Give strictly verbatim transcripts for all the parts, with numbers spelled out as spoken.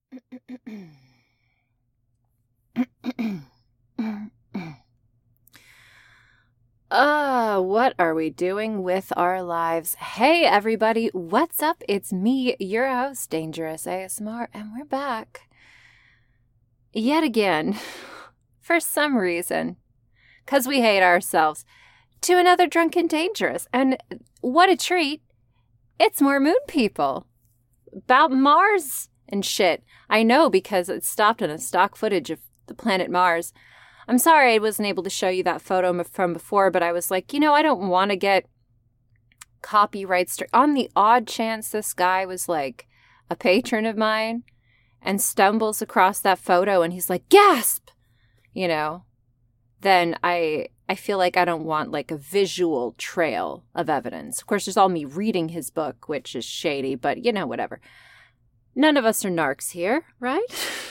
Uh, what are we doing with our lives? Hey, everybody, what's up? It's me, your host, Dangerous A S M R, and we're back yet again, for some reason, because we hate ourselves, to another Drunken Dangerous. And what a treat. It's more moon people about Mars and shit. I know, because it stopped on a stock footage of the planet Mars. I'm sorry I wasn't able to show you that photo from before, but I was like, you know, I don't want to get copyright straight. On the odd chance this guy was like a patron of mine and stumbles across that photo and he's like, gasp, you know, then I I feel like I don't want like a visual trail of evidence. Of course, there's all me reading his book, which is shady, but you know, whatever. None of us are narcs here, right?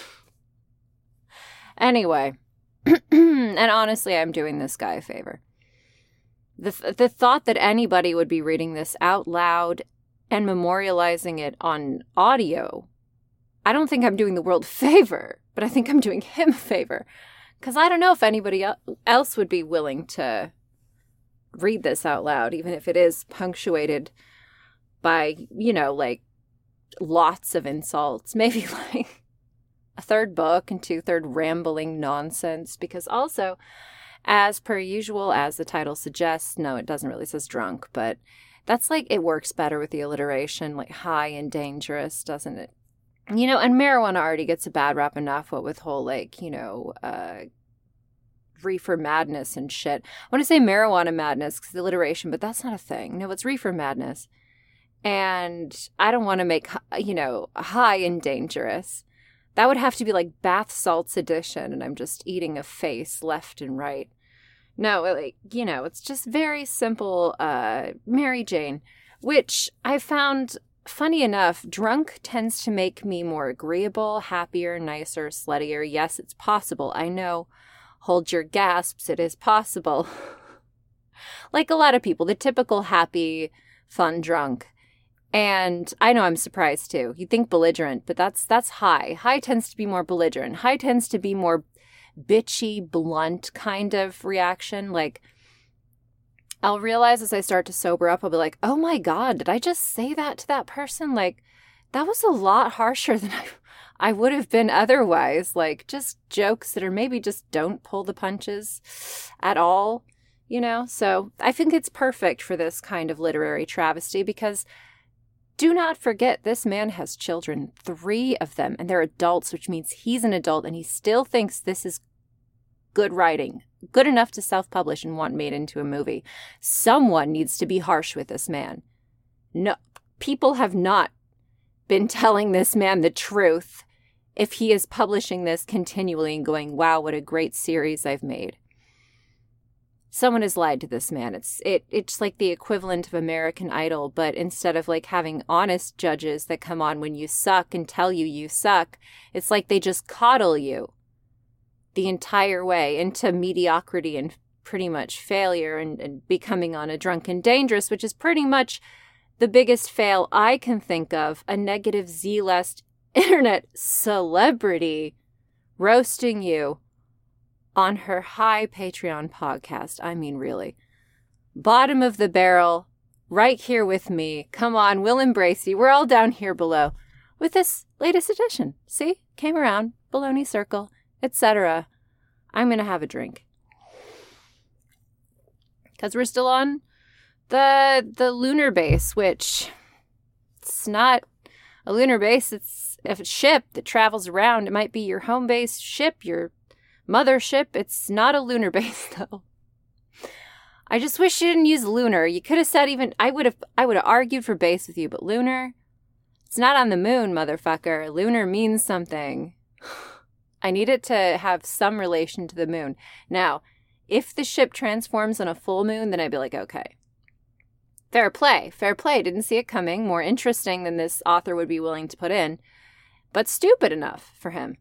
Anyway. And honestly, I'm doing this guy a favor. The, th- the thought that anybody would be reading this out loud and memorializing it on audio, I don't think I'm doing the world a favor, but I think I'm doing him a favor. Because I don't know if anybody else would be willing to read this out loud, even if it is punctuated by, you know, like lots of insults. Maybe like a third book and two-third rambling nonsense, because also, as per usual, as the title suggests, no, it doesn't really, it says drunk, but that's like, it works better with the alliteration, like high and dangerous, doesn't it? You know, and marijuana already gets a bad rap enough, what with whole, like, you know, uh, reefer madness and shit. I want to say marijuana madness because the alliteration, but that's not a thing. No, it's reefer madness. And I don't want to make, you know, high and dangerous. That would have to be like bath salts edition, and I'm just eating a face left and right. No, like, you know, it's just very simple uh, Mary Jane, which I found, funny enough, drunk tends to make me more agreeable, happier, nicer, sluttier. Yes, it's possible. I know. Hold your gasps. It is possible. Like a lot of people, the typical happy, fun drunk. And I know I'm surprised too. You'd think belligerent, but that's that's high. High tends to be more belligerent. High tends to be more bitchy, blunt kind of reaction. Like, I'll realize as I start to sober up, I'll be like, oh my God, did I just say that to that person? Like, that was a lot harsher than I, I would have been otherwise. Like, just jokes that are maybe just don't pull the punches at all, you know? So I think it's perfect for this kind of literary travesty, because do not forget, this man has children, three of them, and they're adults, which means he's an adult, and he still thinks this is good writing, good enough to self-publish and want made into a movie. Someone needs to be harsh with this man. No, people have not been telling this man the truth if he is publishing this continually and going, wow, what a great series I've made. Someone has lied to this man. It's it it's like the equivalent of American Idol, but instead of like having honest judges that come on when you suck and tell you you suck, it's like they just coddle you the entire way into mediocrity and pretty much failure and, and becoming on a Drunken Dangerous, which is pretty much the biggest fail I can think of, a negative Z-list internet celebrity roasting you on her high Patreon podcast. I mean, really. Bottom of the barrel, right here with me. Come on, we'll embrace you. We're all down here below with this latest edition. See? Came around, Baloney Circle, et cetera. I'm going to have a drink. Because we're still on the the lunar base, which it's not a lunar base. It's a ship that travels around. It might be your home base ship, your mothership. It's not a lunar base, though. I just wish you didn't use lunar. You could have said even, I would have I would have argued for base with you, but lunar? It's not on the moon, motherfucker. Lunar means something. I need it to have some relation to the moon. Now, if the ship transforms on a full moon, then I'd be like, okay. Fair play. Fair play. Didn't see it coming. More interesting than this author would be willing to put in. But stupid enough for him.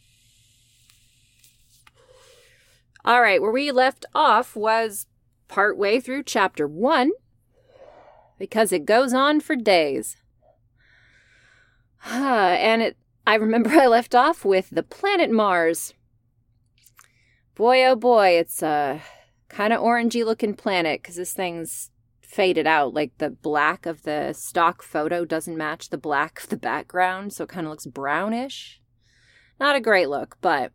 All right, where we left off was partway through chapter one, because it goes on for days. and it I remember I left off with the planet Mars. Boy, oh boy, it's a kind of orangey looking planet because this thing's faded out. Like the black of the stock photo doesn't match the black of the background, so it kind of looks brownish. Not a great look, but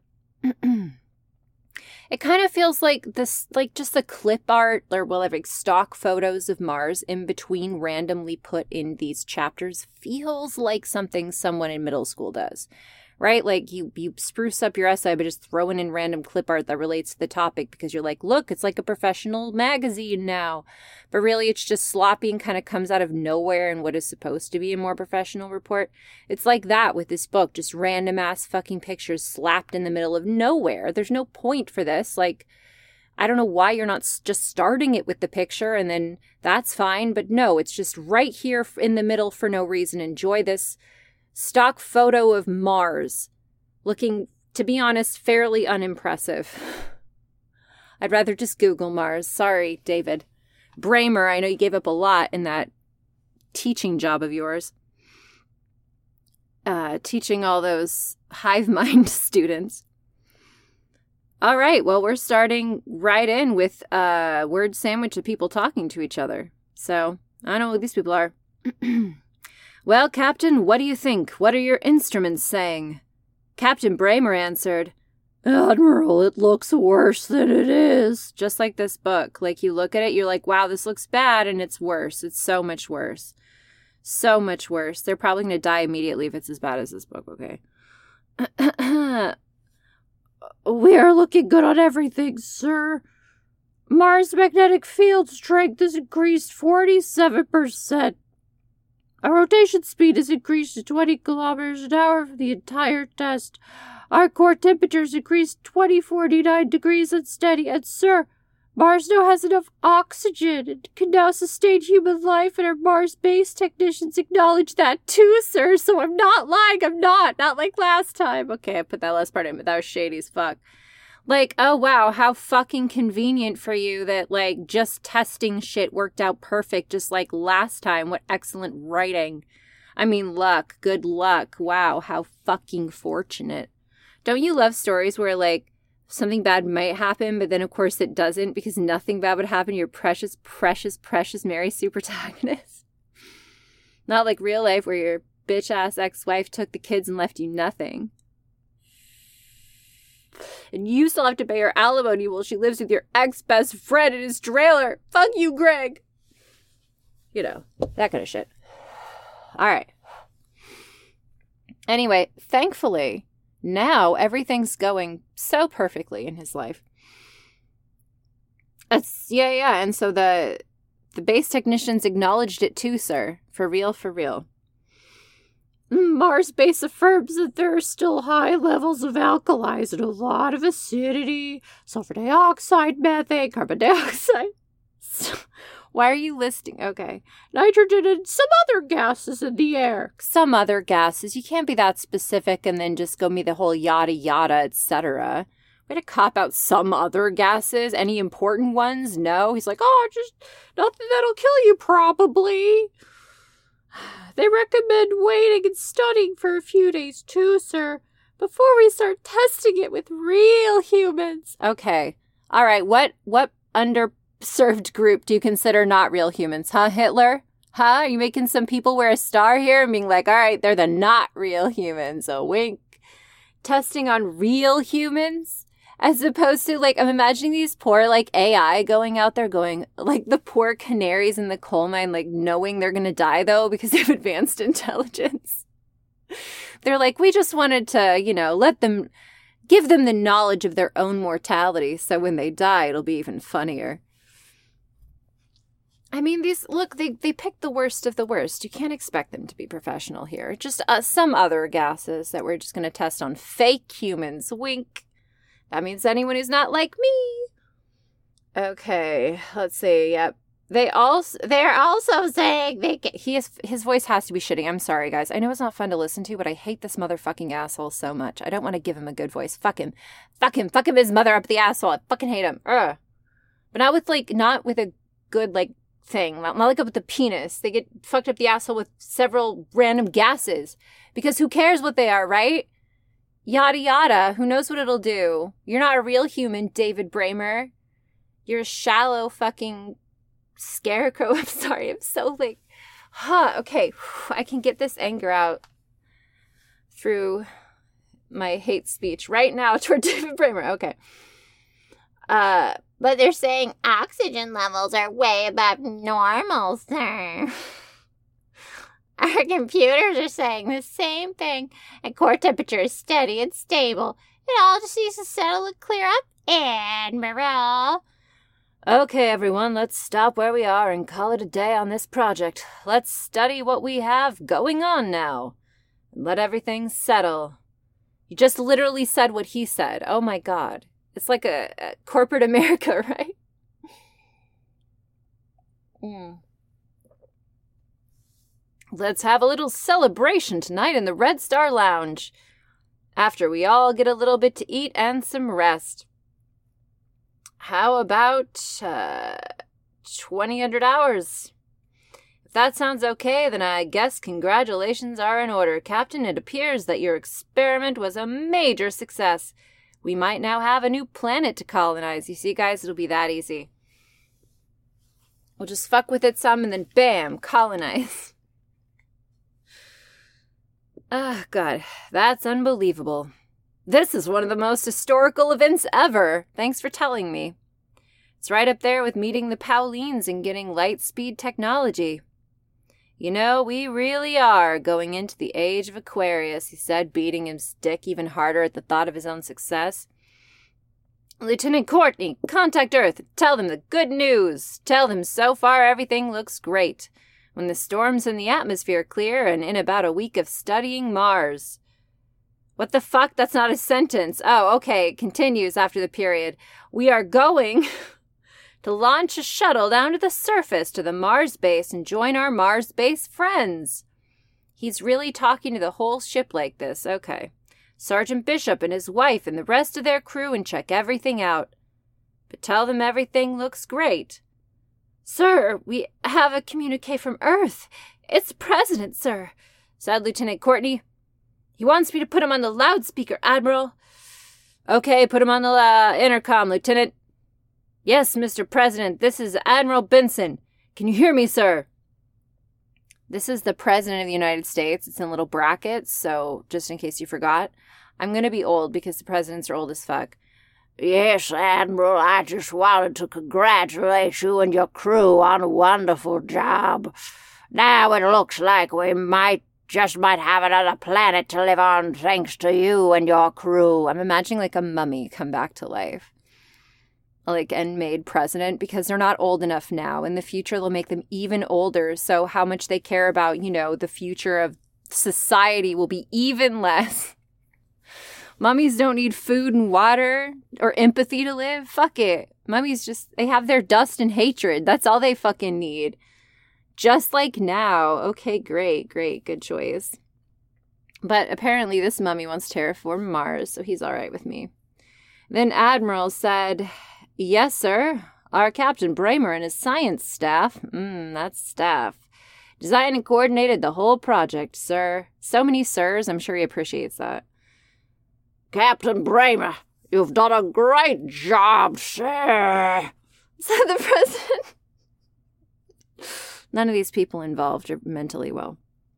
it kind of feels like this, like just the clip art or whatever, like stock photos of Mars in between randomly put in these chapters feels like something someone in middle school does, right? Like you, you spruce up your essay by just throwing in random clip art that relates to the topic because you're like, look, it's like a professional magazine now. But really it's just sloppy and kind of comes out of nowhere in what is supposed to be a more professional report. It's like that with this book, just random ass fucking pictures slapped in the middle of nowhere. There's no point for this. Like, I don't know why you're not just starting it with the picture and then that's fine. But no, it's just right here in the middle for no reason. Enjoy this stock photo of Mars, looking, to be honest, fairly unimpressive. I'd rather just Google Mars. Sorry, David Bramer, I know you gave up a lot in that teaching job of yours. Uh, teaching all those hive mind students. All right, well, we're starting right in with a word sandwich of people talking to each other. So, I don't know who these people are. Well, Captain, what do you think? What are your instruments saying? Captain Bramer answered, Admiral, it looks worse than it is. Just like this book. Like, you look at it, you're like, wow, this looks bad, and it's worse. It's so much worse. So much worse. They're probably going to die immediately if it's as bad as this book, okay? We are looking good on everything, sir. Mars' magnetic field strength has increased forty-seven percent. Our rotation speed has increased to twenty kilometers an hour for the entire test. Our core temperatures increased twenty forty-nine degrees unsteady. And, sir, Mars now has enough oxygen and can now sustain human life, and our Mars base technicians acknowledge that too, sir. So I'm not lying. I'm not. Not like last time. Okay, I put that last part in, but that was shady as fuck. Like, oh, wow, how fucking convenient for you that, like, just testing shit worked out perfect just like last time. What excellent writing. I mean, luck. Good luck. Wow, how fucking fortunate. Don't you love stories where, like, something bad might happen, but then, of course, it doesn't because nothing bad would happen to your precious, precious, precious Mary Sue protagonist? Not like real life where your bitch-ass ex-wife took the kids and left you nothing. And you still have to pay her alimony while she lives with your ex-best friend in his trailer. Fuck you, Greg. You know, that kind of shit. All right. Anyway, thankfully, now everything's going so perfectly in his life. It's, yeah, yeah. And so the the base technicians acknowledged it too, sir. For real, for real. Mars base affirms that there are still high levels of alkalis and a lot of acidity, sulfur dioxide, methane, carbon dioxide. Why are you listing? Okay. Nitrogen and some other gases in the air. Some other gases. You can't be that specific and then just go me the whole yada yada, et cetera. Way to cop out some other gases. Any important ones? No. He's like, oh, just nothing that'll kill you, probably. They recommend waiting and studying for a few days too, sir, before we start testing it with real humans. Okay. All right. What what underserved group do you consider not real humans? Huh, Hitler? Huh? Are you making some people wear a star here and being like, all right, they're the not real humans. A wink. Testing on real humans? As opposed to, like, I'm imagining these poor, like, A I going out there going, like, the poor canaries in the coal mine, like, knowing they're going to die, though, because they have advanced intelligence. They're like, we just wanted to, you know, let them, give them the knowledge of their own mortality, so when they die, it'll be even funnier. I mean, these, look, they, they picked the worst of the worst. You can't expect them to be professional here. Just uh, some other gases that we're just going to test on fake humans. Wink. That means anyone who's not like me. Okay, let's see. Yep. They also, they're also saying they can, he is, his voice has to be shitty. I'm sorry, guys. I know it's not fun to listen to, but I hate this motherfucking asshole so much. I don't want to give him a good voice. Fuck him. Fuck him. Fuck him his mother up the asshole. I fucking hate him. Ugh. But not with, like, not with a good, like, thing. Not like with the penis. They get fucked up the asshole with several random gases. Because who cares what they are, right? Yada yada. Who knows what it'll do? You're not a real human, David Bramer. You're a shallow fucking scarecrow. I'm sorry. I'm so like... Huh, okay. I can get this anger out through my hate speech right now toward David Bramer. Okay. Uh, but they're saying oxygen levels are way above normal, sir. Our computers are saying the same thing, and core temperature is steady and stable. It all just needs to settle and clear up, Admiral. Okay, everyone, let's stop where we are and call it a day on this project. Let's study what we have going on now. And let everything settle. You just literally said what he said. Oh my god. It's like a, a corporate America, right? Mm. Let's have a little celebration tonight in the Red Star Lounge. After we all get a little bit to eat and some rest. How about uh, twenty hundred hours? If that sounds okay, then I guess congratulations are in order. Captain, it appears that your experiment was a major success. We might now have a new planet to colonize. You see, guys, it'll be that easy. We'll just fuck with it some and then bam, colonize. Ah, oh, God, that's unbelievable. This is one of the most historical events ever. Thanks for telling me. It's right up there with meeting the Paulines and getting light speed technology. You know, we really are going into the age of Aquarius, he said, beating his dick even harder at the thought of his own success. Lieutenant Courtney, contact Earth. Tell them the good news. Tell them so far everything looks great. When the storms in the atmosphere clear and in about a week of studying Mars. What the fuck? That's not a sentence. Oh, okay. It continues after the period. We are going to launch a shuttle down to the surface to the Mars base and join our Mars base friends. He's really talking to the whole ship like this. Okay. Sergeant Bishop and his wife and the rest of their crew and check everything out. But tell them everything looks great. Sir, we have a communique from Earth. It's the President, sir, said Lieutenant Courtney. He wants me to put him on the loudspeaker, Admiral. Okay, put him on the uh, intercom, Lieutenant. Yes, Mister President, this is Admiral Benson. Can you hear me, sir? This is the President of the United States. It's in little brackets, so just in case you forgot. I'm going to be old because the presidents are old as fuck. Yes, Admiral, I just wanted to congratulate you and your crew on a wonderful job. Now it looks like we might just might have another planet to live on thanks to you and your crew. I'm imagining like a mummy come back to life. Like, and made president because they're not old enough now. In the future, they'll make them even older. So how much they care about, you know, the future of society will be even less. Mummies don't need food and water or empathy to live. Fuck it. Mummies just, they have their dust and hatred. That's all they fucking need. Just like now. Okay, great, great. Good choice. But apparently this mummy wants to terraform Mars, so he's all right with me. Then Admiral said, yes, sir. Our Captain Bramer and his science staff, mmm, that's staff, designed and coordinated the whole project, sir. So many sirs, I'm sure he appreciates that. Captain Bramer, you've done a great job, sir, said the President. None of these people involved are mentally well.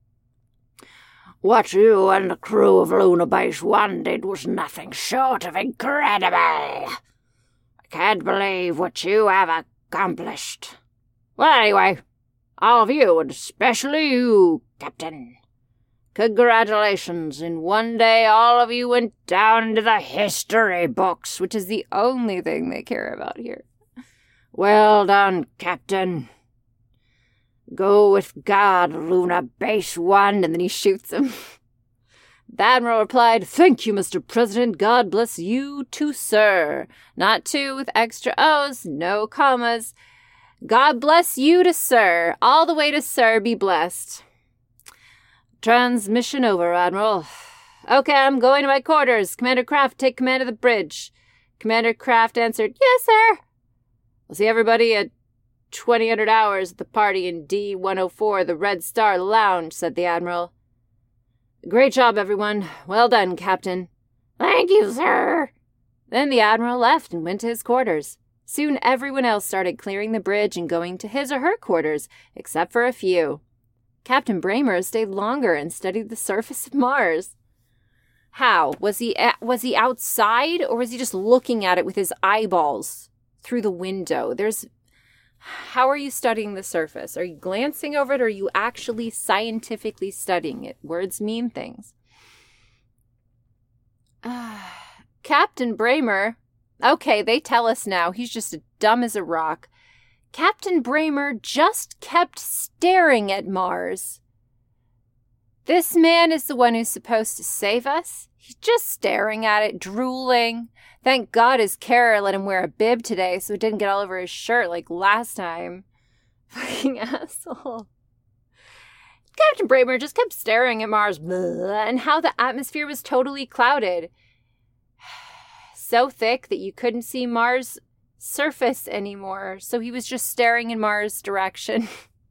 What you and the crew of Luna Base One did was nothing short of incredible. I can't believe what you have accomplished. Well, anyway, all of you, and especially you, Captain. Congratulations. In one day, all of you went down into the history books, which is the only thing they care about here. Well done, Captain. Go with God, Luna Base One, and then he shoots him. The Admiral replied, thank you, Mister President. God bless you too, sir. Not two with extra O's, no commas. God bless you to sir. All the way to sir, be blessed. Transmission over, Admiral. Okay, I'm going to my quarters. Commander Kraft, take command of the bridge. Commander Kraft answered, yes, sir. We'll see everybody at twenty hundred hours at the party in D one oh four, the Red Star Lounge, said the Admiral. Great job, everyone. Well done, Captain. Thank you, sir. Then the Admiral left and went to his quarters. Soon everyone else started clearing the bridge and going to his or her quarters, except for a few. Captain Bramer stayed longer and studied the surface of Mars. How? Was he at, was he outside, or was he just looking at it with his eyeballs through the window? There's... How are you studying the surface? Are you glancing over it, or are you actually scientifically studying it? Words mean things. Uh, Captain Bramer... Okay, they tell us now. He's just as dumb as a rock. Captain Bramer just kept staring at Mars. This man is the one who's supposed to save us. He's just staring at it, drooling. Thank God his carer let him wear a bib today so it didn't get all over his shirt like last time. Fucking asshole. Captain Bramer just kept staring at Mars and how the atmosphere was totally clouded. So thick that you couldn't see Mars' surface anymore, so he was just staring in Mars' direction.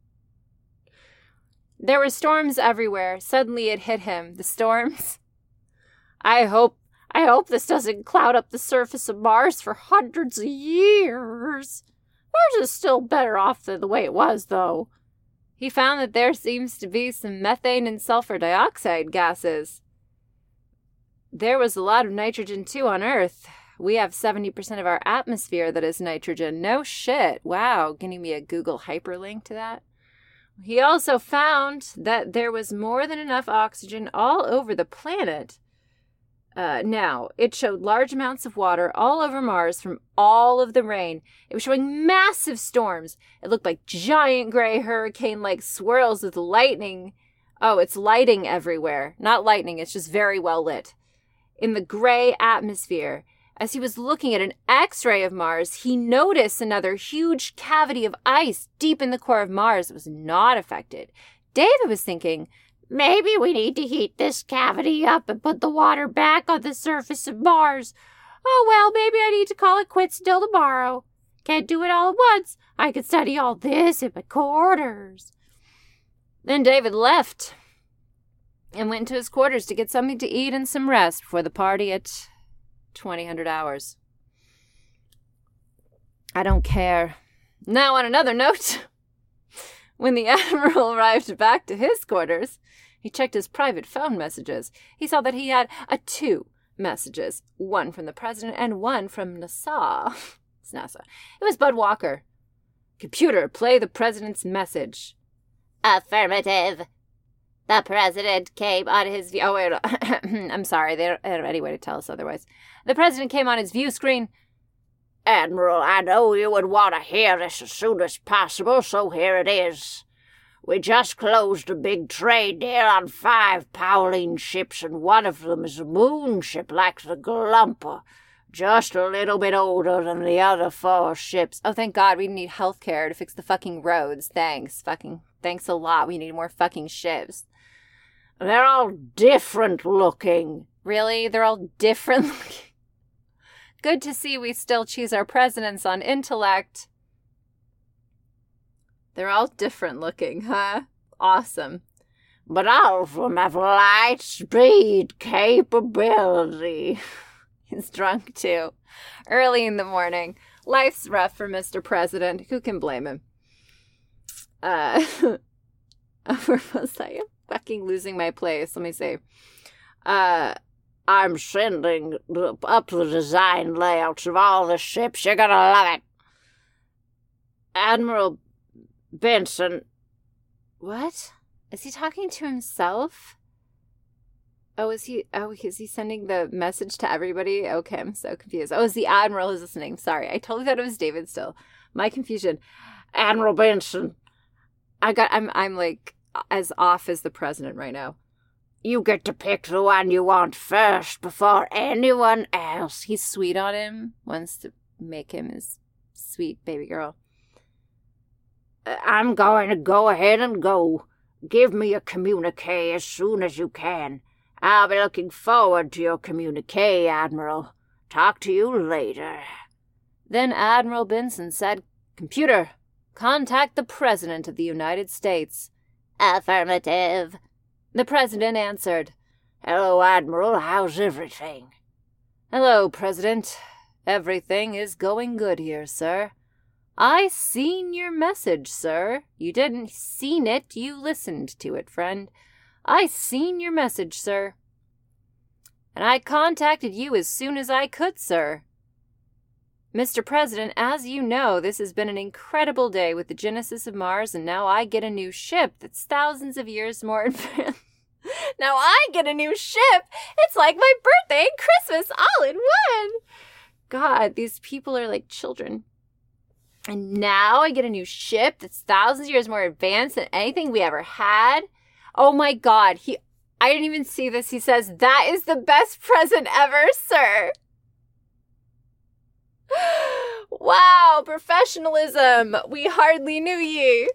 There were storms everywhere. Suddenly it hit him. The storms? I hope, I hope this doesn't cloud up the surface of Mars for hundreds of years. Mars is still better off than the way it was, though. He found that there seems to be some methane and sulfur dioxide gases. There was a lot of nitrogen, too, on Earth. We have seventy percent of our atmosphere that is nitrogen. No shit. Wow. Give me a Google hyperlink to that. He also found that there was more than enough oxygen all over the planet. Uh, now, it showed large amounts of water all over Mars from all of the rain. It was showing massive storms. It looked like giant gray hurricane-like swirls with lightning. Oh, it's lighting everywhere. Not lightning, it's just very well lit. In the gray atmosphere. As he was looking at an X-ray of Mars, he noticed another huge cavity of ice deep in the core of Mars that was not affected. David was thinking, maybe we need to heat this cavity up and put the water back on the surface of Mars. Oh, well, maybe I need to call it quits till tomorrow. Can't do it all at once. I could study all this in my quarters. Then David left and went to his quarters to get something to eat and some rest before the party at twenty hundred hours. I don't care. Now, on another note, when the Admiral arrived back to his quarters, he checked his private phone messages. He saw that he had a two messages, one from the President and one from NASA. It's NASA. It was Bud Walker. Computer, play the President's message. Affirmative. The President came on his view... Oh, wait. I'm sorry. They don't, they don't have any way to tell us otherwise. The President came on his view screen. Admiral, I know you would want to hear this as soon as possible, so here it is. We just closed a big trade deal on five Pauline ships, and one of them is a moon ship like the Glumper, just a little bit older than the other four ships. Oh, thank God, we need health care to fix the fucking roads. Thanks. Fucking, thanks a lot. We need more fucking ships. They're all different looking. Really? They're all different looking? Good to see we still choose our presidents on intellect. They're all different looking, huh? Awesome. But all of them have light speed capability. He's drunk, too. Early in the morning. Life's rough for Mister President. Who can blame him? Uh, where was I? I'm fucking losing my place. Let me see. Uh... I'm sending up the design layouts of all the ships. You're gonna love it. Admiral Benson. What? Is he talking to himself? Oh, is he? Oh, is he sending the message to everybody? Okay, I'm so confused. Oh, is the Admiral who's listening? Sorry, I totally thought it was David still. My confusion. Admiral Benson. I got, I'm, I'm like as off as the President right now. You get to pick the one you want first before anyone else. He's sweet on him. Wants to make him his sweet baby girl. I'm going to go ahead and go. Give me a communique as soon as you can. I'll be looking forward to your communique, Admiral. Talk to you later. Then Admiral Benson said, Computer, Contact the President of the United States. Affirmative. The President answered. Hello, Admiral. How's everything? Hello, President. Everything is going good here, sir. I seen your message, sir. You didn't seen it, you listened to it, friend. I seen your message, sir. And I contacted you as soon as I could, sir. Mister President, as you know, this has been an incredible day with the genesis of Mars, and now I get a new ship that's thousands of years more advanced. Now I get a new ship! It's like my birthday and Christmas all in one! God, these people are like children. And now I get a new ship that's thousands of years more advanced than anything we ever had. Oh my God, he, I didn't even see this. He says, that is the best present ever, sir. Wow, professionalism. We hardly knew ye.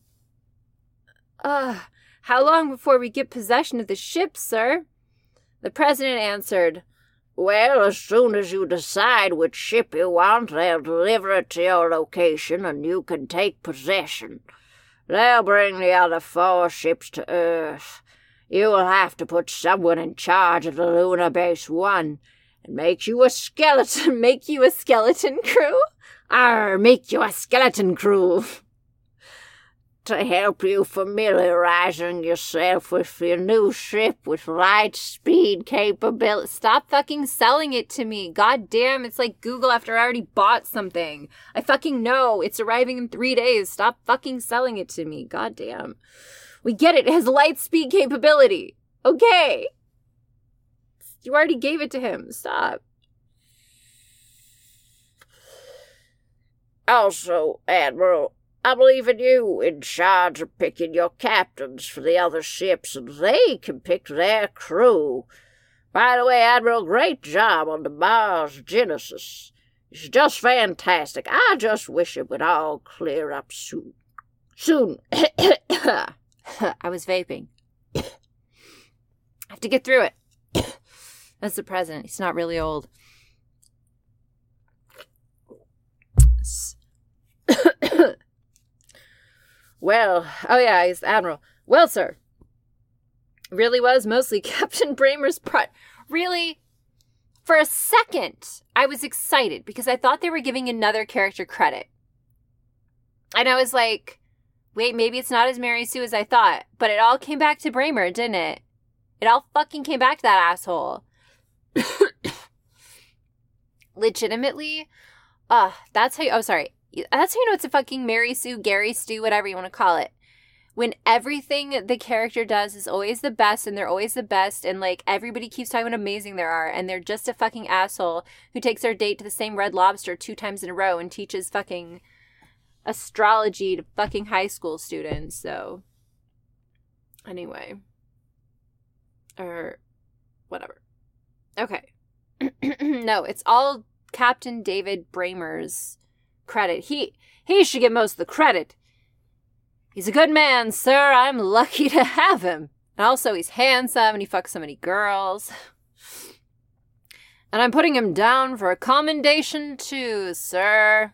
Uh, how long before we get possession of the ship, sir? The president answered, Well, as soon as you decide which ship you want, they'll deliver it to your location and you can take possession. They'll bring the other four ships to Earth. You will have to put someone in charge of the Lunar Base One and make you a skeleton. Make you a skeleton crew? Arr, make you a skeleton crew. To help you familiarizing yourself with your new ship with light speed capability. Stop fucking selling it to me. God damn, it's like Google after I already bought something. I fucking know. It's arriving in three days. Stop fucking selling it to me. God damn. We get it. It has light speed capability. Okay. You already gave it to him. Stop. Also, Admiral, I'm leaving you in charge of picking your captains for the other ships, and they can pick their crew. By the way, Admiral, great job on the Mars Genesis. It's just fantastic. I just wish it would all clear up soon. Soon. I was vaping. I have to get through it. That's the president. He's not really old. Well, oh yeah, he's the admiral. Well, sir, really was mostly Captain Bramer's pride. Really, for a second, I was excited because I thought they were giving another character credit. And I was like, wait, maybe it's not as Mary Sue as I thought. But it all came back to Bramer, didn't it? It all fucking came back to that asshole. Legitimately, uh, that's how you, oh, sorry. That's how you know it's a fucking Mary Sue, Gary Stu, whatever you want to call it. When everything the character does is always the best and they're always the best and like everybody keeps talking about how amazing they are and they're just a fucking asshole who takes their date to the same Red Lobster two times in a row and teaches fucking astrology to fucking high school students. So anyway. Or whatever. Okay. No, it's all Captain David Bramer's credit. He he should get most of the credit. He's a good man, sir. I'm lucky to have him. And also, he's handsome and he fucks so many girls. And I'm putting him down for a commendation too, sir.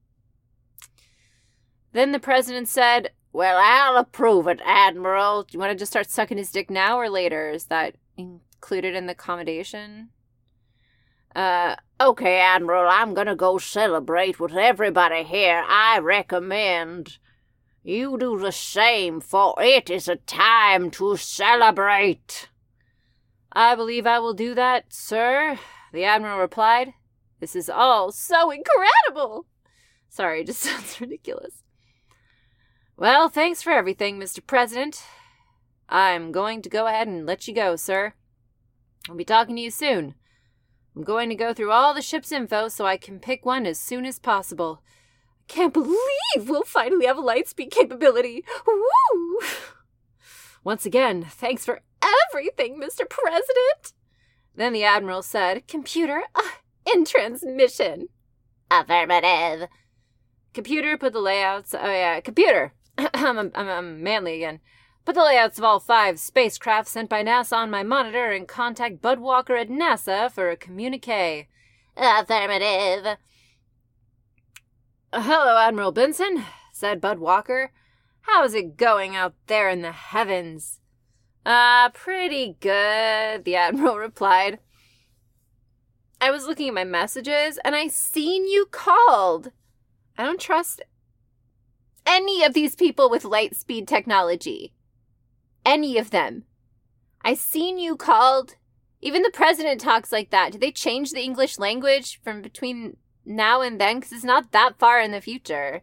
Then the president said, Well, I'll approve it, Admiral. Do you want to just start sucking his dick now or later? Is that included in the commendation? Uh, okay, Admiral, I'm gonna go celebrate with everybody here. I recommend you do the same, for it is a time to celebrate. I believe I will do that, sir, the Admiral replied. This is all so incredible. Sorry, it just sounds ridiculous. Well, thanks for everything, Mister President. I'm going to go ahead and let you go, sir. I'll be talking to you soon. I'm going to go through all the ship's info so I can pick one as soon as possible. I can't believe we'll finally have a lightspeed capability. Woo! Once again, thanks for everything, Mister President. Then the Admiral said, Computer, uh, in transmission. Affirmative. Computer, put the layouts... Oh, yeah, computer. I'm, I'm, I'm manly again. Put the layouts of all five spacecraft sent by NASA on my monitor and contact Bud Walker at NASA for a communique. Affirmative. Uh, hello, Admiral Benson, said Bud Walker. How's it going out there in the heavens? Ah, uh, pretty good, the Admiral replied. I was looking at my messages, and I seen you called. I don't trust any of these people with light speed technology. Any of them. I seen you called. Even the president talks like that. Did they change the English language from between now and then? Because it's not that far in the future.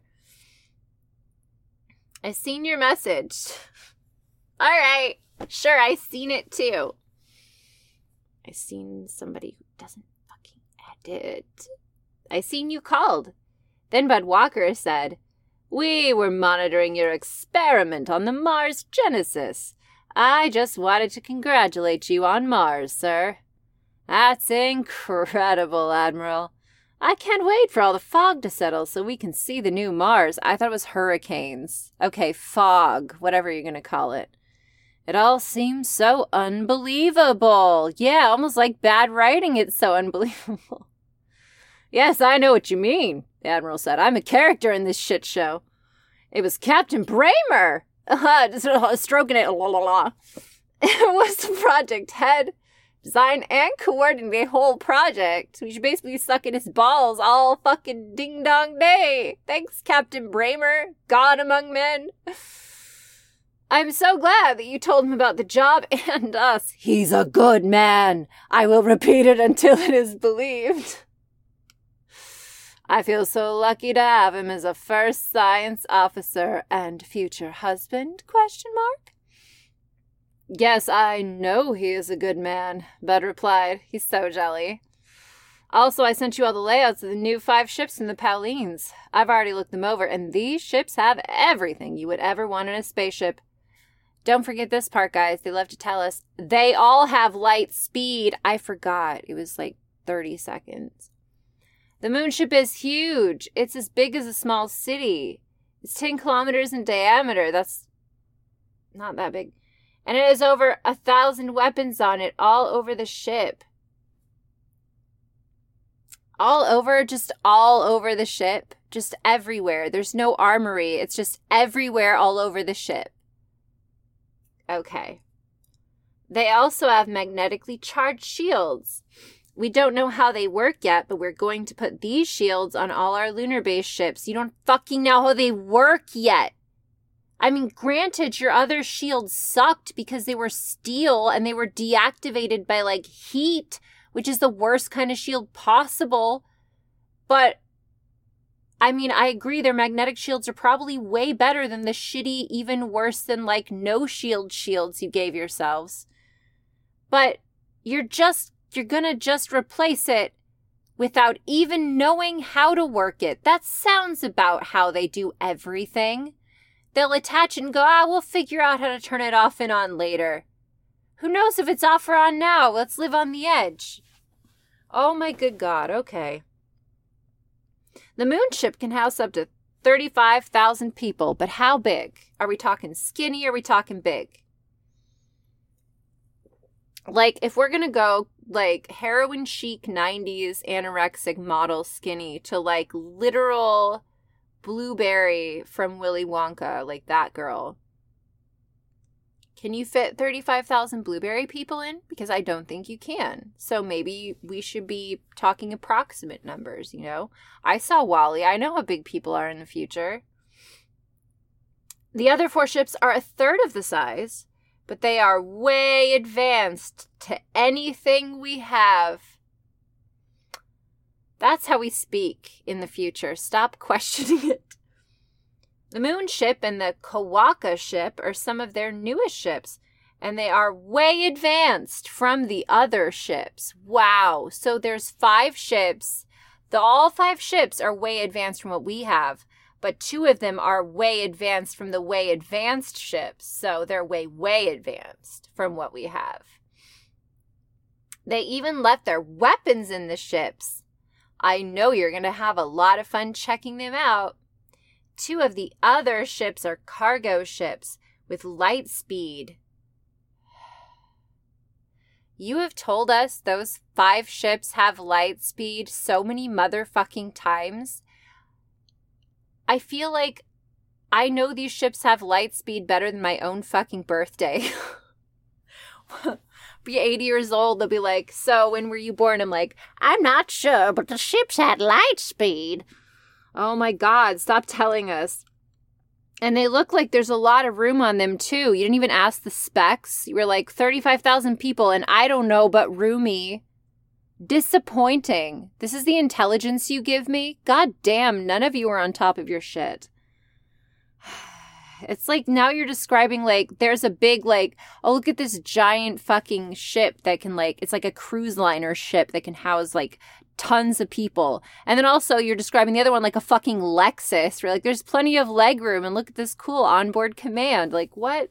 I seen your message. All right. Sure, I seen it too. I seen somebody who doesn't fucking edit. I seen you called. Then Bud Walker said, we were monitoring your experiment on the Mars Genesis. I just wanted to congratulate you on Mars, sir. That's incredible, Admiral. I can't wait for all the fog to settle so we can see the new Mars. I thought it was hurricanes. Okay, fog, whatever you're going to call it. It all seems so unbelievable. Yeah, almost like bad writing. It's so unbelievable. Yes, I know what you mean, the Admiral said. I'm a character in this shit show. It was Captain Bramer. Uh, just uh, stroking it. La, la, la. It was the project head. Design and coordinate the whole project. We should basically suck in his balls all fucking ding-dong day. Thanks, Captain Bramer, God among men. I'm so glad that you told him about the job and us. He's a good man. I will repeat it until it is believed. I feel so lucky to have him as a first science officer and future husband, question mark? Yes, I know he is a good man, Bud replied. He's so jelly. Also, I sent you all the layouts of the new five ships in the Paulines. I've already looked them over, and these ships have everything you would ever want in a spaceship. Don't forget this part, guys. They love to tell us. They all have light speed. I forgot. It was like thirty seconds. The moonship is huge. It's as big as a small city. It's ten kilometers in diameter. That's not that big. And it has over a thousand weapons on it all over the ship. All over, just all over the ship. Just everywhere. There's no armory. It's just everywhere all over the ship. Okay. They also have magnetically charged shields. We don't know how they work yet, but we're going to put these shields on all our lunar base ships. You don't fucking know how they work yet. I mean, granted, your other shields sucked because they were steel and they were deactivated by, like, heat, which is the worst kind of shield possible. But, I mean, I agree their magnetic shields are probably way better than the shitty, even worse than, like, no shield shields you gave yourselves. But you're just, you're gonna just replace it without even knowing how to work it. That sounds about how they do everything. They'll attach it and go, ah, we'll figure out how to turn it off and on later. Who knows if it's off or on now? Let's live on the edge. Oh my good God, okay. The moonship can house up to thirty-five thousand people, but how big? Are we talking skinny or are we talking big? Like, if we're going to go, like, heroin chic nineties anorexic model skinny to, like, literal Blueberry from Willy Wonka, like that girl. Can you fit thirty-five thousand Blueberry people in? Because I don't think you can. So maybe we should be talking approximate numbers, you know? I saw WALL-E. I know how big people are in the future. The other four ships are a third of the size, but they are way advanced to anything we have. That's how we speak in the future. Stop questioning it. The moon ship and the Kawaka ship are some of their newest ships, and they are way advanced from the other ships. Wow. So there's five ships. The all five ships are way advanced from what we have, but two of them are way advanced from the way advanced ships. So they're way, way advanced from what we have. They even left their weapons in the ships. I know you're going to have a lot of fun checking them out. Two of the other ships are cargo ships with light speed. You have told us those five ships have light speed so many motherfucking times. I feel like I know these ships have light speed better than my own fucking birthday. Be eighty years old, they'll be like, so when were you born? I'm like, I'm not sure, but the ships had light speed. Oh my God, stop telling us. And they look like there's a lot of room on them too. You didn't even ask the specs. You were like thirty-five thousand people and I don't know, but roomy. Disappointing. This is the intelligence you give me? God damn, none of you are on top of your shit. It's like now you're describing like there's a big like, oh, look at this giant fucking ship that can like, it's like a cruise liner ship that can house like tons of people. And then also you're describing the other one like a fucking Lexus. Where like there's plenty of leg room and look at this cool onboard command. Like what?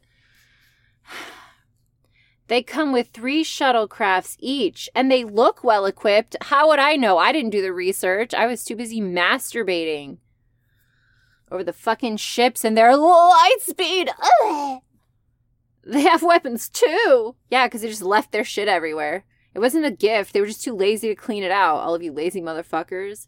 They come with three shuttlecrafts each and they look well equipped. How would I know? I didn't do the research. I was too busy masturbating over the fucking ships and their light speed. Ugh. They have weapons too. Yeah, because they just left their shit everywhere. It wasn't a gift. They were just too lazy to clean it out. All of you lazy motherfuckers.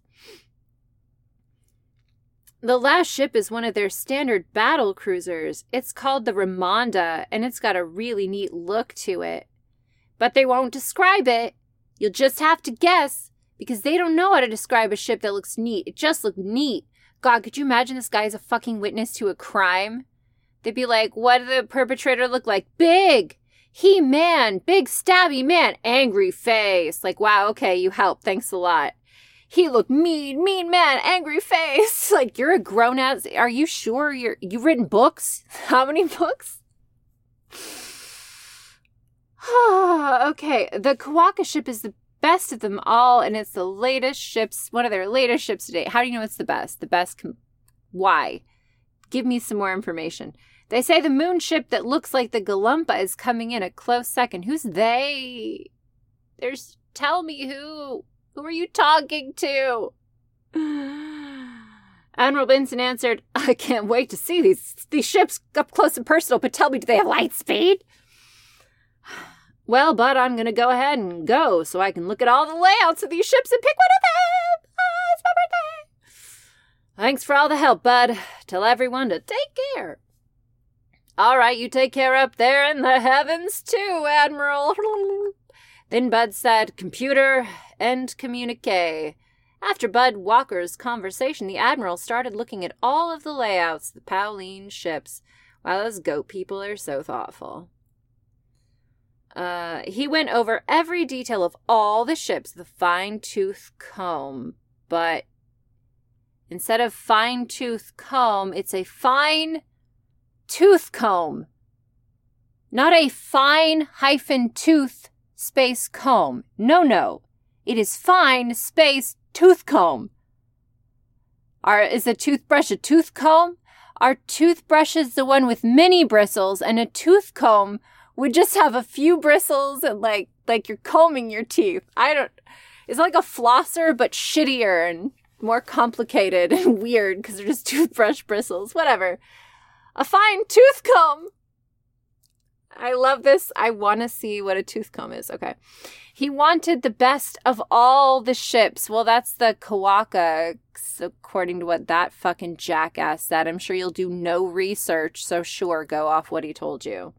The last ship is one of their standard battle cruisers. It's called the Ramonda, and it's got a really neat look to it. But they won't describe it. You'll just have to guess, because they don't know how to describe a ship that looks neat. It just looked neat. God, could you imagine this guy is a fucking witness to a crime? They'd be like, what did the perpetrator look like? Big! He-Man! Big stabby man! Angry face! Like, wow, okay, you helped. Thanks a lot. He looked mean, mean man, angry face. Like, you're a grown-ass. Are you sure you're, you've written books? How many books? Okay, the Kawaka ship is the best of them all, and it's the latest ships, one of their latest ships to date. How do you know it's the best? The best, com- why? Give me some more information. They say the moon ship that looks like the Galumpa is coming in a close second. Who's they? There's, tell me who. Who are you talking to? Admiral Benson answered, I can't wait to see these, these ships up close and personal, but tell me, do they have light speed? Well, but I'm going to go ahead and go so I can look at all the layouts of these ships and pick one of them. Ah, it's my birthday. Thanks for all the help, bud. Tell everyone to take care. All right, you take care up there in the heavens too, Admiral. Then Bud said, computer, end communique. After Bud Walker's conversation, the Admiral started looking at all of the layouts of the Pauline ships. Wow, those goat people are so thoughtful. Uh, he went over every detail of all the ships with a fine-tooth comb, but instead of fine-tooth comb, it's a fine-tooth comb. Not a fine hyphen tooth space comb. No, no. It is fine space tooth comb. Are, is a toothbrush a tooth comb? Our toothbrush is the one with many bristles, and a tooth comb would just have a few bristles and like like you're combing your teeth. I don't... It's like a flosser, but shittier and more complicated and weird because they're just toothbrush bristles. Whatever. A fine tooth comb. I love this. I want to see what a tooth comb is. Okay. He wanted the best of all the ships. Well, that's the Kawaka, according to what that fucking jackass said. I'm sure you'll do no research, so sure, go off what he told you.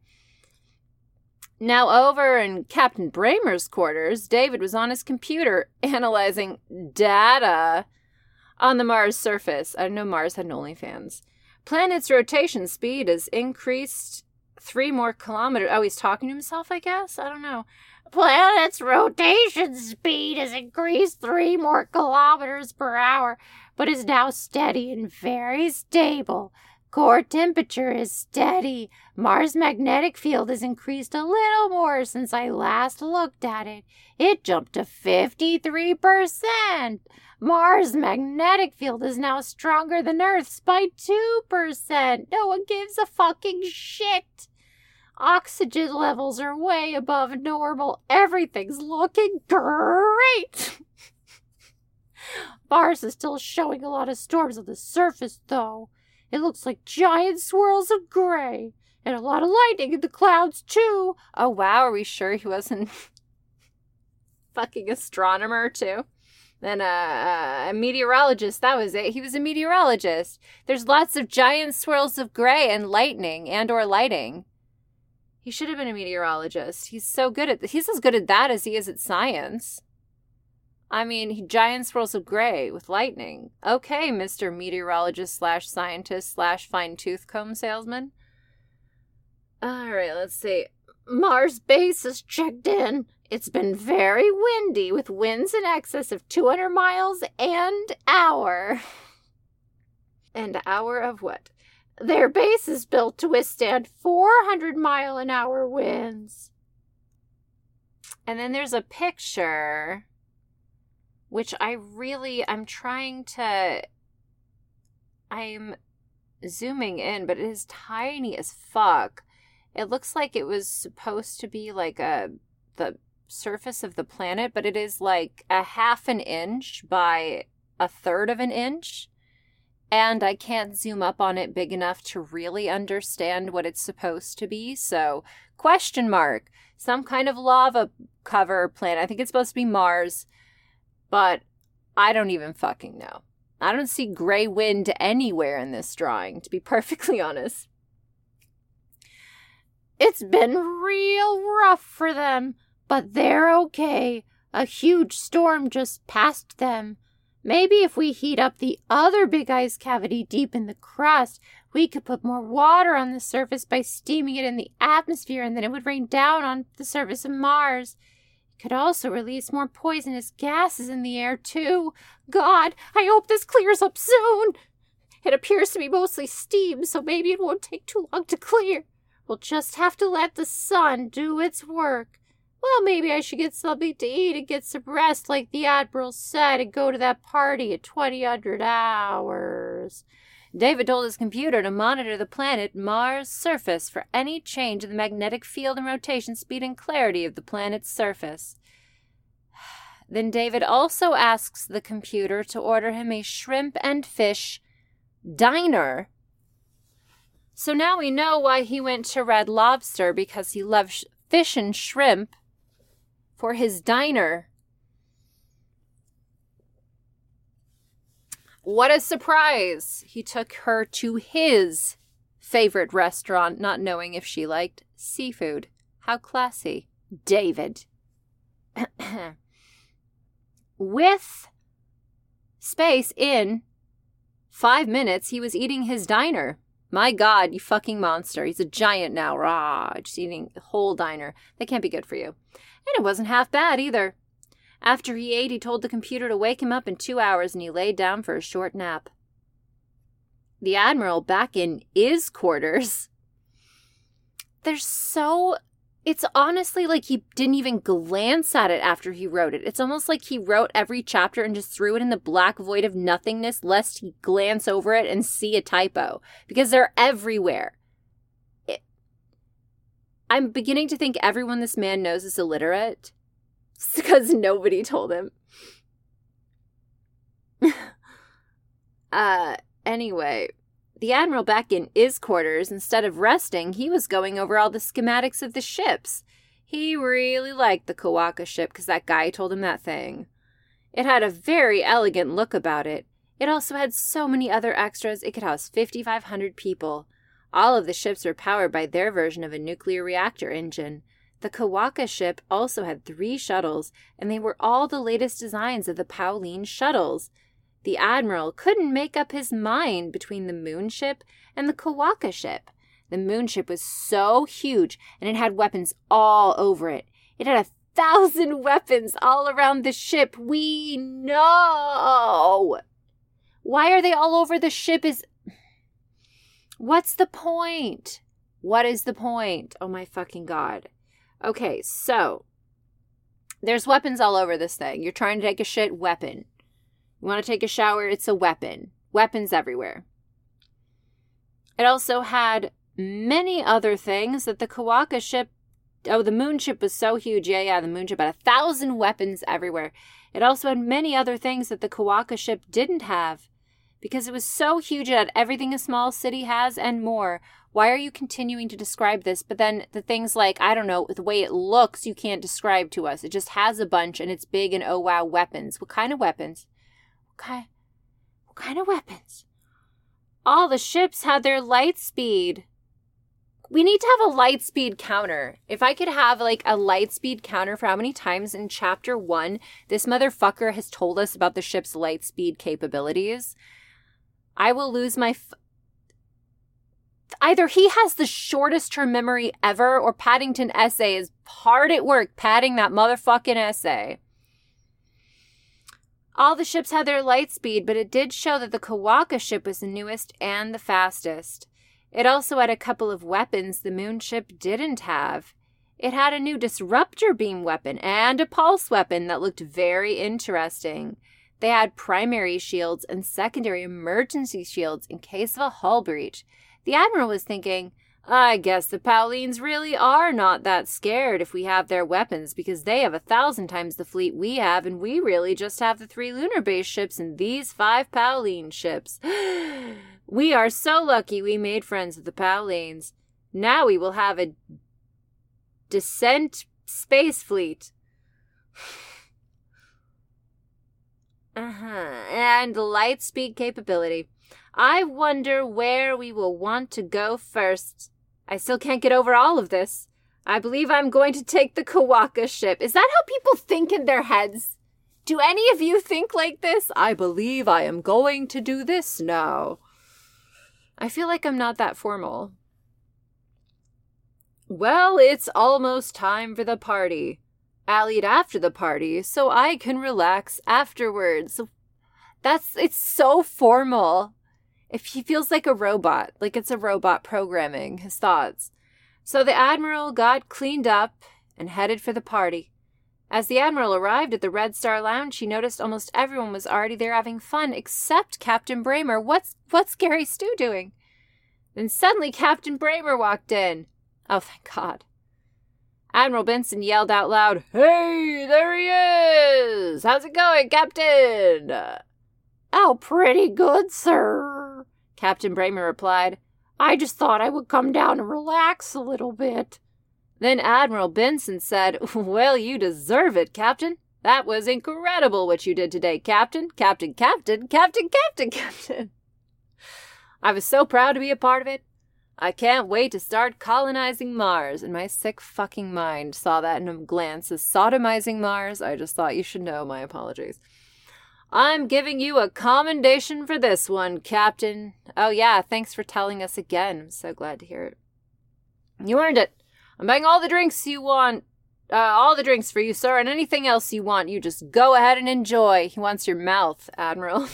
Now, over in Captain Bramer's quarters, David was on his computer analyzing data on the Mars surface. I know Mars had an OnlyFans. Planet's rotation speed is increased three more kilometers. Oh, he's talking to himself, I guess? I don't know. Planet's rotation speed has increased three more kilometers per hour, but is now steady and very stable. Core temperature is steady. Mars' magnetic field has increased a little more since I last looked at it. It jumped to fifty-three percent. Mars' magnetic field is now stronger than Earth's by two percent. No one gives a fucking shit. Oxygen levels are way above normal. Everything's looking great. Mars is still showing a lot of storms on the surface, though. It looks like giant swirls of gray. And a lot of lightning in the clouds, too. Oh, wow. Are we sure he wasn't fucking astronomer, too? Then a, a meteorologist, that was it. He was a meteorologist. There's lots of giant swirls of gray and lightning and or lighting. He should have been a meteorologist. He's so good at, he's as good at that as he is at science. I mean, he, giant swirls of gray with lightning. Okay, Mister Meteorologist slash scientist slash fine tooth comb salesman. All right, let's see. Mars base is checked in. It's been very windy with winds in excess of two hundred miles an hour. An hour of what? Their base is built to withstand four hundred mile an hour winds. And then there's a picture, which I really, I'm trying to, I'm zooming in, but it is tiny as fuck. It looks like it was supposed to be like a, the surface of the planet, but it is like a half an inch by a third of an inch. And I can't zoom up on it big enough to really understand what it's supposed to be. So, question mark. Some kind of lava cover planet. I think it's supposed to be Mars. But I don't even fucking know. I don't see gray wind anywhere in this drawing, to be perfectly honest. It's been real rough for them, but they're okay. A huge storm just passed them. Maybe if we heat up the other big ice cavity deep in the crust, we could put more water on the surface by steaming it in the atmosphere, and then it would rain down on the surface of Mars. It could also release more poisonous gases in the air, too. God, I hope this clears up soon. It appears to be mostly steam, so maybe it won't take too long to clear. We'll just have to let the sun do its work. Well, maybe I should get something to eat and get some rest, like the Admiral said, and go to that party at twenty hundred hours. David told his computer to monitor the planet Mars' surface for any change in the magnetic field and rotation speed and clarity of the planet's surface. Then David also asks the computer to order him a shrimp and fish diner. So now we know why he went to Red Lobster, because he loves fish and shrimp for his diner. What a surprise! He took her to his favorite restaurant, not knowing if she liked seafood. How classy. David. With space in five minutes, he was eating his diner. My God, you fucking monster. He's a giant now. Rah, just eating a whole diner. That can't be good for you. And it wasn't half bad either. After he ate, he told the computer to wake him up in two hours, and he laid down for a short nap. The Admiral, back in his quarters, there's so... It's honestly like he didn't even glance at it after he wrote it. It's almost like he wrote every chapter and just threw it in the black void of nothingness, lest he glance over it and see a typo. Because they're everywhere. It, I'm beginning to think everyone this man knows is illiterate. Because nobody told him. uh, anyway... The Admiral, back in his quarters, instead of resting, he was going over all the schematics of the ships. He really liked the Kawaka ship because that guy told him that thing. It had a very elegant look about it. It also had so many other extras. It could house fifty-five hundred people. All of the ships were powered by their version of a nuclear reactor engine. The Kawaka ship also had three shuttles, and they were all the latest designs of the Pauline shuttles. The Admiral couldn't make up his mind between the moon ship and the Kawaka ship. The moon ship was so huge, and it had weapons all over it. It had a thousand weapons all around the ship. We know. Why are they all over the ship is... What's the point? What is the point? Oh my fucking God. Okay, so there's weapons all over this thing. You're trying to take a shit, weapon. You want to take a shower, it's a weapon. Weapons everywhere. It also had many other things that the Kawaka ship... Oh, the moon ship was so huge. Yeah, yeah, the moon ship had a thousand weapons everywhere. It also had many other things that the Kawaka ship didn't have. Because it was so huge it had everything a small city has and more. Why are you continuing to describe this? But then the things like, I don't know, the way it looks, you can't describe to us. It just has a bunch and it's big and oh wow, weapons. What kind of weapons? What kind, what kind of weapons? All the ships had their light speed. We need to have a light speed counter. If I could have like a light speed counter for how many times in chapter one this motherfucker has told us about the ship's light speed capabilities, I will lose my... F- Either he has the shortest term memory ever or Paddington Essay is hard at work padding that motherfucking essay. All the ships had their light speed, but it did show that the Kawaka ship was the newest and the fastest. It also had a couple of weapons the moon ship didn't have. It had a new disruptor beam weapon and a pulse weapon that looked very interesting. They had primary shields and secondary emergency shields in case of a hull breach. The Admiral was thinking, I guess the Paulines really are not that scared if we have their weapons because they have a thousand times the fleet we have and we really just have the three lunar base ships and these five Pauline ships. We are so lucky we made friends with the Paulines. Now we will have a descent space fleet. Uh-huh. And light speed capability. I wonder where we will want to go first. I still can't get over all of this. I believe I'm going to take the Kawaka ship. Is that how people think in their heads? Do any of you think like this? I believe I am going to do this now. I feel like I'm not that formal. Well, it's almost time for the party. I'll eat after the party so I can relax afterwards. That's, it's so formal. If he feels like a robot, like it's a robot programming his thoughts. So the Admiral got cleaned up and headed for the party. As the Admiral arrived at the Red Star Lounge, she noticed almost everyone was already there having fun except Captain Bramer. What's, what's Gary Stu doing? Then suddenly Captain Bramer walked in. Oh, thank God. Admiral Benson yelled out loud, Hey, there he is! How's it going, Captain? Oh, pretty good, sir, Captain Bramer replied. I just thought I would come down and relax a little bit. Then Admiral Benson said, Well, you deserve it, Captain. That was incredible what you did today, Captain. Captain, Captain, Captain, Captain, Captain. I was so proud to be a part of it. I can't wait to start colonizing Mars. And my sick fucking mind saw that in a glance as sodomizing Mars. I just thought you should know. My apologies. I'm giving you a commendation for this one, Captain. Oh, yeah, thanks for telling us again. I'm so glad to hear it. You earned it. I'm buying all the drinks you want. Uh, all the drinks for you, sir, and anything else you want. You just go ahead and enjoy. He wants your mouth, Admiral.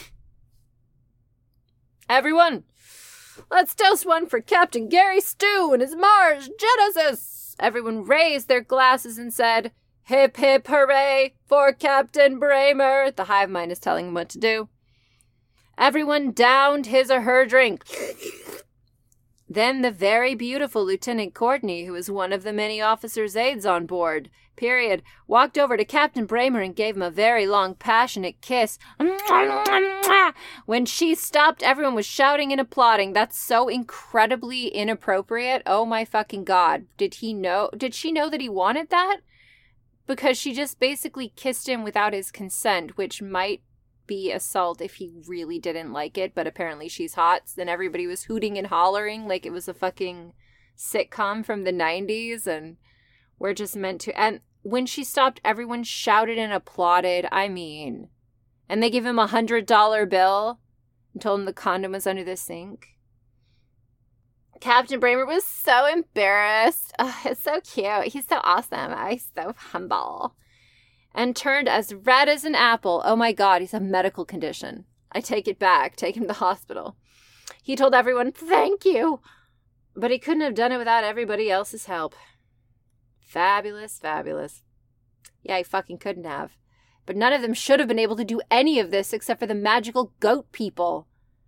Everyone, let's toast one for Captain Gary Stu and his Mars Genesis. Everyone raised their glasses and said, Hip, hip, hooray for Captain Bramer. The hive mind is telling him what to do. Everyone downed his or her drink. Then the very beautiful Lieutenant Courtney, who was one of the many officers' aides on board, period, walked over to Captain Bramer and gave him a very long, passionate kiss. When she stopped, everyone was shouting and applauding. That's so incredibly inappropriate. Oh my fucking God. Did he know? Did she know that he wanted that? Because she just basically kissed him without his consent, which might be assault if he really didn't like it, but apparently she's hot. So then everybody was hooting and hollering like it was a fucking sitcom from the nineties, and we're just meant to. And when she stopped, everyone shouted and applauded. I mean, and they gave him a hundred dollar bill and told him the condom was under the sink. Captain Bramer was so embarrassed. Oh, it's so cute. He's so awesome. Oh, he's so humble. And turned as red as an apple. Oh my God, he's a medical condition. I take it back. Take him to the hospital. He told everyone, thank you. But he couldn't have done it without everybody else's help. Fabulous, fabulous. Yeah, he fucking couldn't have. But none of them should have been able to do any of this except for the magical goat people.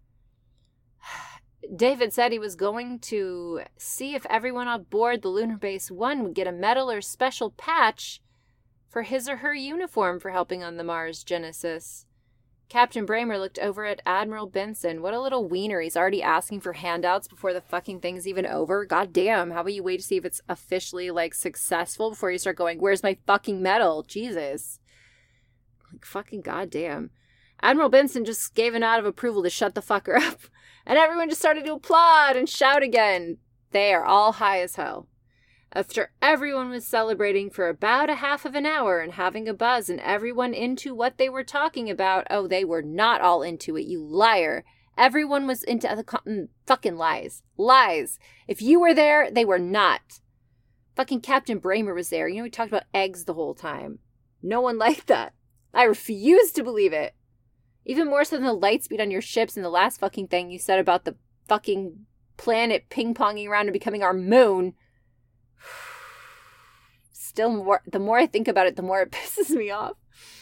David said he was going to see if everyone on board the Lunar Base one would get a medal or special patch for his or her uniform for helping on the Mars Genesis. Captain Bramer looked over at Admiral Benson. What a little wiener. He's already asking for handouts before the fucking thing's even over. God damn. How about you wait to see if it's officially, like, successful before you start going, where's my fucking medal? Jesus. Like, fucking goddamn. Admiral Benson just gave a nod of approval to shut the fucker up. And everyone just started to applaud and shout again. They are all high as hell. After everyone was celebrating for about a half of an hour and having a buzz and everyone into what they were talking about, oh, they were not all into it, you liar. Everyone was into the con- fucking lies. Lies. If you were there, they were not. Fucking Captain Bramer was there. You know, we talked about eggs the whole time. No one liked that. I refuse to believe it. Even more so than the light speed on your ships and the last fucking thing you said about the fucking planet ping-ponging around and becoming our moon. Still more, the more I think about it, the more it pisses me off.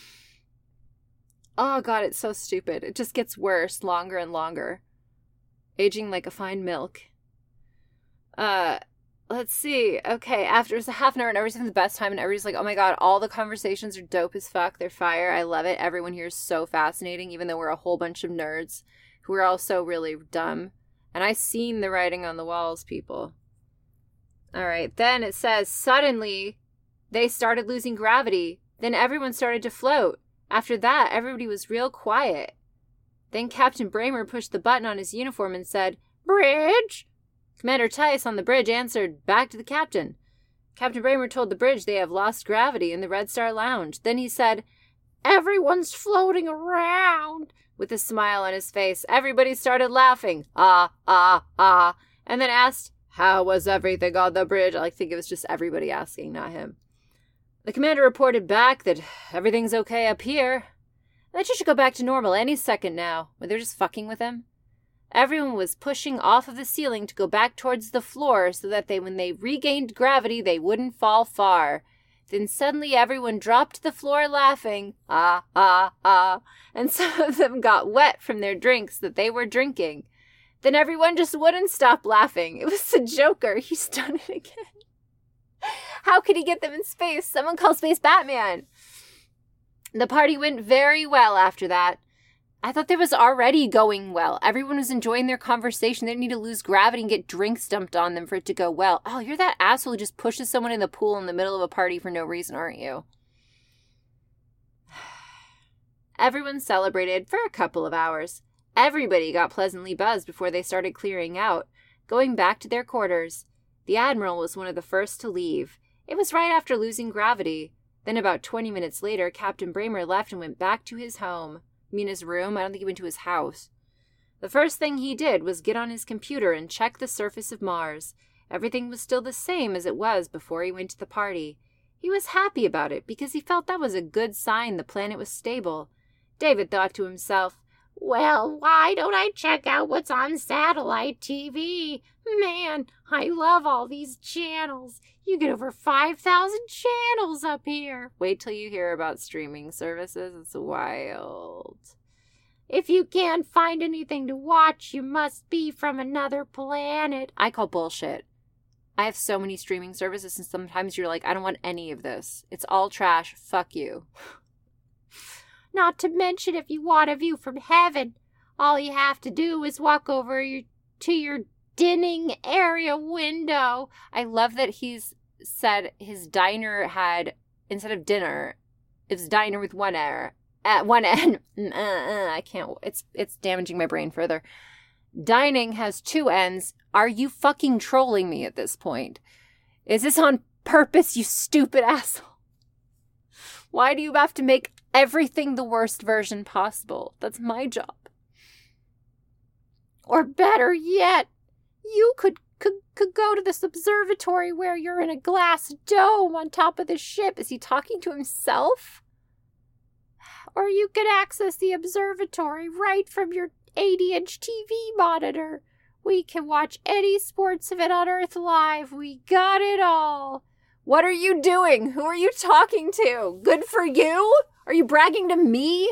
Oh God, it's so stupid. It just gets worse, longer and longer. Aging like a fine milk. Uh, let's see. Okay, after it's a half an hour and everybody's having the best time and everybody's like, oh my God, all the conversations are dope as fuck. They're fire. I love it. Everyone here is so fascinating, even though we're a whole bunch of nerds who are also really dumb. And I seen the writing on the walls, people. All right, then it says, suddenly, they started losing gravity. Then everyone started to float. After that, everybody was real quiet. Then Captain Bramer pushed the button on his uniform and said, Bridge! Commander Tice on the bridge answered, back to the captain. Captain Bramer told the bridge they have lost gravity in the Red Star Lounge. Then he said, everyone's floating around. With a smile on his face, everybody started laughing. Ah, ah, ah. And then asked, how was everything on the bridge? I think it was just everybody asking, not him. The commander reported back that everything's okay up here. That you should go back to normal any second now. When they're just fucking with him. Everyone was pushing off of the ceiling to go back towards the floor so that they, when they regained gravity, they wouldn't fall far. Then suddenly everyone dropped to the floor laughing. Ah, ah, ah. And some of them got wet from their drinks that they were drinking. Then everyone just wouldn't stop laughing. It was the Joker. He's done it again. How could he get them in space? Someone call Space Batman. The party went very well after that. I thought that was already going well. Everyone was enjoying their conversation. They didn't need to lose gravity and get drinks dumped on them for it to go well. Oh, you're that asshole who just pushes someone in the pool in the middle of a party for no reason, aren't you? Everyone celebrated for a couple of hours. Everybody got pleasantly buzzed before they started clearing out, going back to their quarters. The Admiral was one of the first to leave. It was right after losing gravity. Then about twenty minutes later, Captain Bramer left and went back to his home. I mean his room? I don't think he went to his house. The first thing he did was get on his computer and check the surface of Mars. Everything was still the same as it was before he went to the party. He was happy about it because he felt that was a good sign the planet was stable. David thought to himself, well, why don't I check out what's on satellite T V? Man, I love all these channels. You get over five thousand channels up here. Wait till you hear about streaming services. It's wild. If you can't find anything to watch, you must be from another planet. I call bullshit. I have so many streaming services, and sometimes you're like, I don't want any of this. It's all trash. Fuck you. Not to mention, if you want a view from heaven, all you have to do is walk over your, to your dining area window. I love that he's said his diner had, instead of dinner, it was diner with one air at one end. uh, uh, I can't. It's it's damaging my brain further. Dining has two ends. Are you fucking trolling me at this point? Is this on purpose, you stupid asshole? Why do you have to make everything the worst version possible? That's my job. Or better yet, you could, could could go to this observatory where you're in a glass dome on top of the ship. Is he talking to himself? Or you could access the observatory right from your eighty-inch T V monitor. We can watch any sports event on Earth live. We got it all. What are you doing? Who are you talking to? Good for you? Are you bragging to me?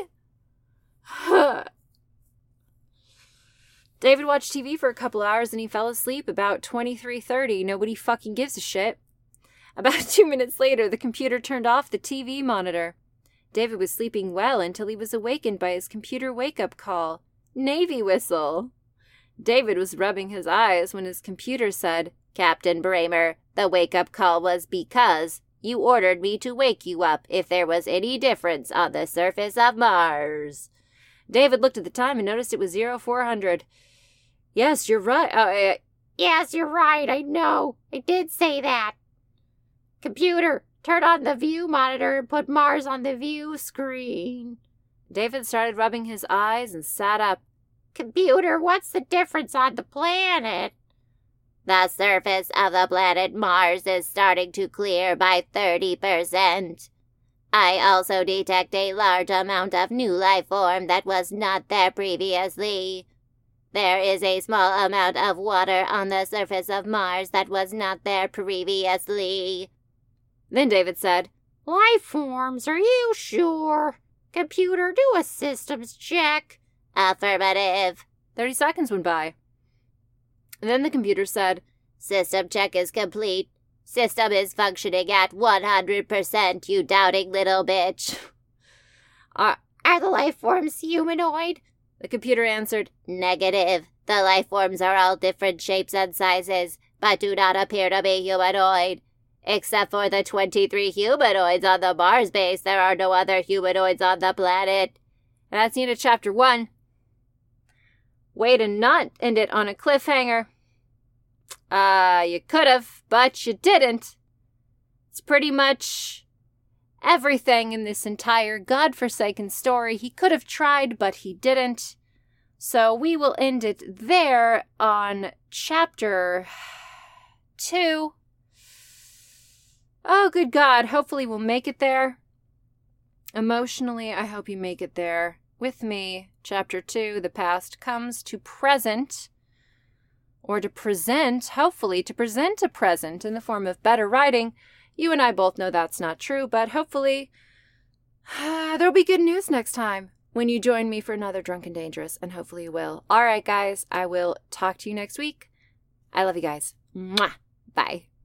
David watched T V for a couple hours and he fell asleep about twenty-three thirty. Nobody fucking gives a shit. About two minutes later, the computer turned off the T V monitor. David was sleeping well until he was awakened by his computer wake-up call. Navy whistle. David was rubbing his eyes when his computer said, "Captain Bramer, the wake-up call was because you ordered me to wake you up if there was any difference on the surface of Mars." David looked at the time and noticed it was zero four hundred. Yes, you're right. Uh, uh, yes, you're right. I know. I did say that. Computer, turn on the view monitor and put Mars on the view screen. David started rubbing his eyes and sat up. Computer, what's the difference on the planet? The surface of the planet Mars is starting to clear by thirty percent. I also detect a large amount of new life form that was not there previously. There is a small amount of water on the surface of Mars that was not there previously. Then David said, Life forms, are you sure? Computer, do a systems check. Affirmative. Thirty seconds went by. Then the computer said, System check is complete. System is functioning at one hundred percent, you doubting little bitch. Are, are the life forms humanoid? The computer answered, Negative. The life forms are all different shapes and sizes, but do not appear to be humanoid. Except for the twenty-three humanoids on the Mars base, there are no other humanoids on the planet. And that's the end of chapter one. Way to not end it on a cliffhanger. Uh, you could have, but you didn't. It's pretty much everything in this entire godforsaken story. He could have tried, but he didn't. So we will end it there on chapter two. Oh, good God. Hopefully we'll make it there. Emotionally, I hope you make it there with me. Chapter two, the past comes to present, or to present, hopefully to present a present in the form of better writing. You and I both know that's not true, but hopefully uh, there'll be good news next time when you join me for another Drunk and Dangerous, and hopefully you will. All right, guys, I will talk to you next week. I love you guys. Mwah. Bye.